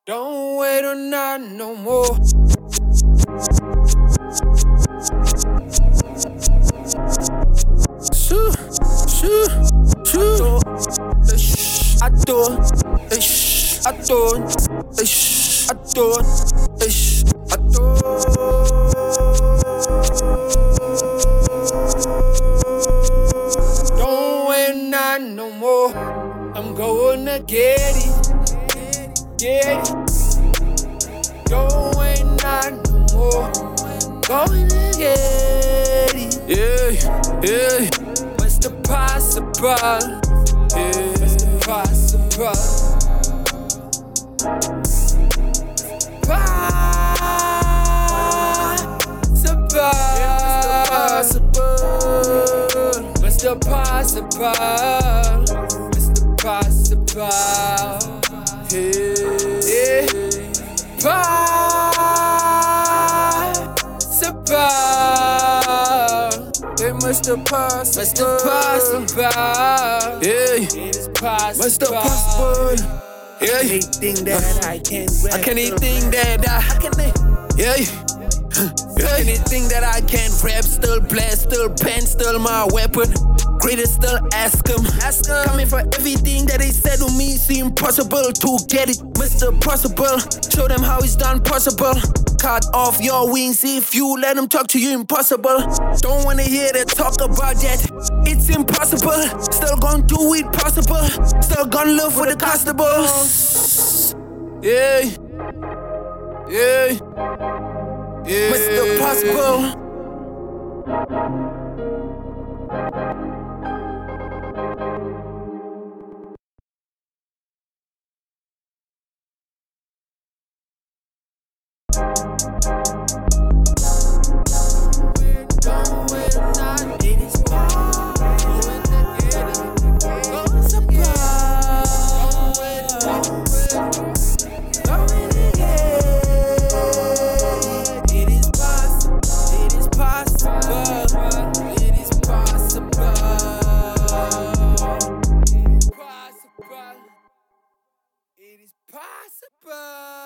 Don't wait on that no more. Shoo, shoo, shoo. I thought, I don't wait on that no more. I'm gonna get it. Don't wait on that no more. Gonna get it. Yeah. What's the possible? Yeah. What's the possible? What's the possible? Yeah. It must have possible. Yeah. It is possible. What's the possible? Yeah. Anything that I can't rap. I can't anything that yeah. Anything that I can't rap, still blast, still pen, still my weapon. Greatest still ask him. Coming for everything that they said to me, seem possible to get it, Mr. Possible. Show them how it's done possible. Cut off your wings if you let them talk to you, impossible. Don't wanna hear them talk about that, it's impossible. Still gonna do it possible. Still gonna live for the constables. Yeah. Mr. Possible. It is possible.